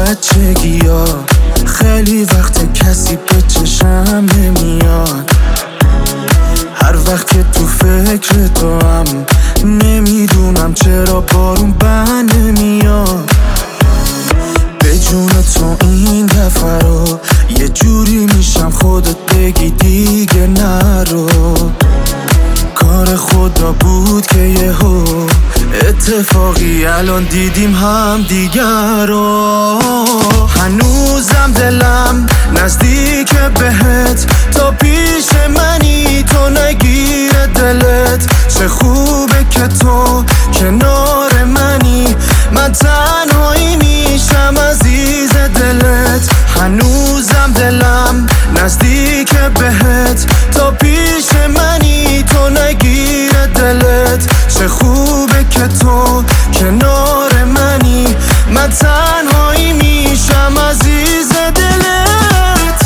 بچگی ها خیلی وقت کسی به چشم نمیاد. هر وقت که تو فکر تو هم نمیدونم چرا بارون بند نمیاد. به جون تو این دفعه رو یه جوری میشم خودت بگی دیگه نرو. کار خدا بود که یهو اتفاقی الان دیدیم هم دیگر رو. هنوزم دلم نزدیک بهت، تا پیش منی تو نگیره دلت. چه خوبه که تو کنار منی، من تنهایی میشم عزیز دلت. هنوزم دلم نزدیک بهت، تا پیش منی تو نگیره دلت. چه خوبه که تو کنار منی، من تنهایی میشم عزیز دلت.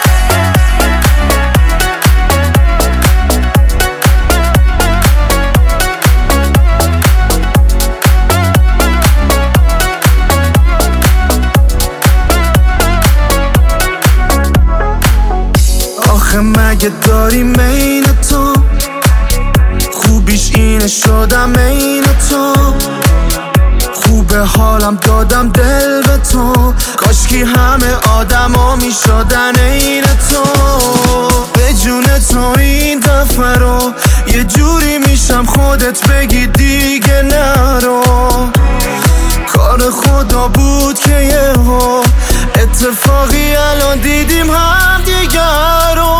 آخه مگه داری مین تو، خوبیش اینه شدم عین تو. خوبه حالم دادم دل به تو، کاشکی همه آدما میشدن عین تو. به جون تو این دفعه رو یه جوری میشم خودت بگی دیگه نرو. کار خدا بود که یهو اتفاقی الان دیدیم هم دیگر رو.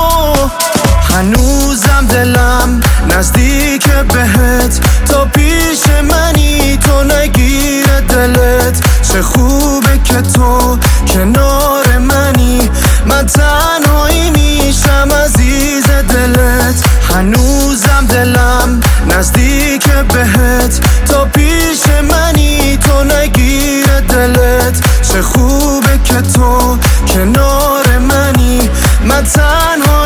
هنوزم دلم نزدیک بهت، تا پیش منی تو نگیره دلت. چه خوبه که تو کنار منی، من تنهایی میشم عزیز دلت. هنوزم دلم نزدیک بهت، تا پیش منی تو نگیره دلت. چه خوبه که تو کنار منی، من تنهایی